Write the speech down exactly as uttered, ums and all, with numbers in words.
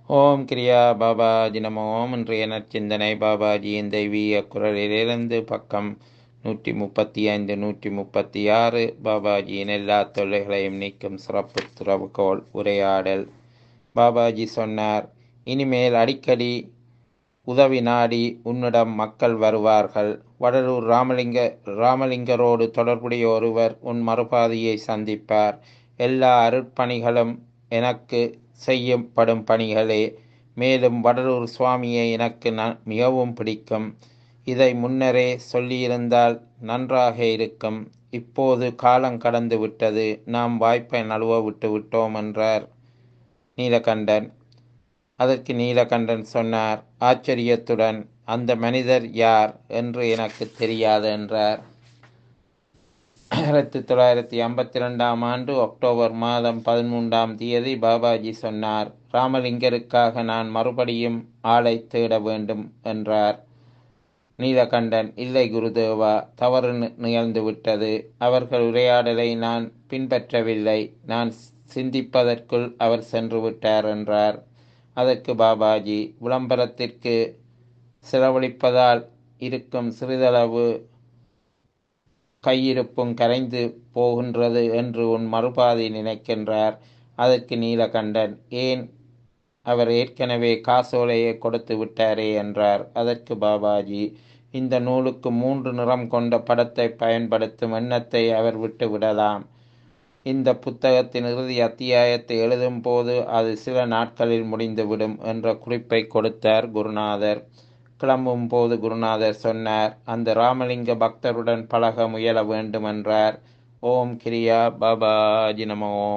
ஓம் கிரியா பாபாஜி நமோ ஓம். இன்றைய நற்சிந்தனை பாபாஜியின் தெய்வீக குரலிலிருந்து பக்கம் நூற்றி முப்பத்தி ஐந்து நூற்றி முப்பத்தி ஆறு. பாபாஜியின் எல்லா தொல்லைகளையும் நீக்கும் சிறப்பு துறவுகோள் உரையாடல். பாபாஜி சொன்னார், இனிமேல் அடிக்கடி உதவி நாடி உன்னிடம் மக்கள் வருவார்கள். வடலூர் ராமலிங்க ராமலிங்கரோடு தொடர்புடைய ஒருவர் உன் மறுபாதையை சந்திப்பார். எல்லா அருட்பணிகளும் எனக்கு செய்யப்படும் பணிகளே. மேலும் வடலூர் சுவாமியை எனக்கு ந மிகவும் பிடிக்கும். இதை முன்னரே சொல்லியிருந்தால் நன்றாக இருக்கும். இப்போது காலம் கடந்து விட்டது. நாம் வாய்ப்பை நழுவ விட்டு விட்டோம் என்றார் நீலகண்டன். அதற்கு நீலகண்டன் சொன்னார் ஆச்சரியத்துடன், அந்த மனிதர் யார் என்று எனக்கு தெரியாது என்றார். ஆயிரத்தி தொள்ளாயிரத்தி ஐம்பத்தி ரெண்டாம் ஆண்டு அக்டோபர் மாதம் பதிமூன்றாம் தேதி பாபாஜி சொன்னார், ராமலிங்கருக்காக நான் மறுபடியும் ஆளை தேட வேண்டும் என்றார். நீலகண்டன், இல்லை குருதேவா, தவறு நிகழ்ந்து விட்டது. அவர்கள் உரையாடலை நான் பின்பற்றவில்லை. நான் சிந்திப்பதற்குள் அவர் சென்று விட்டார் என்றார். அதற்கு பாபாஜி, விளம்பரத்திற்கு செலவழிப்பதால் இருக்கும் சிறிதளவு கையிருப்பும் கரைந்து போகின்றது என்று உன் மறுபாதி நினைக்கின்றார். அதற்கு நீலகண்டன், ஏன், அவர் ஏற்கனவே காசோலையை கொடுத்து விட்டாரே என்றார். அதற்கு பாபாஜி, இந்த நூலுக்கு மூன்று நிறம் கொண்ட படத்தை பயன்படுத்தும் எண்ணத்தை அவர் விட்டு விடலாம். இந்த புத்தகத்தின் இறுதி அத்தியாயத்தை எழுதும் போது அது சில நாட்களில் முடிந்துவிடும் என்ற குறிப்பை கொடுத்தார் குருநாதர். கிளம்பும் போது குருநாதர் சொன்னார், அந்த ராமலிங்க பக்தருடன் பழக முயல வேண்டும் என்றார். ஓம் கிரியா பாபாஜி நமோ.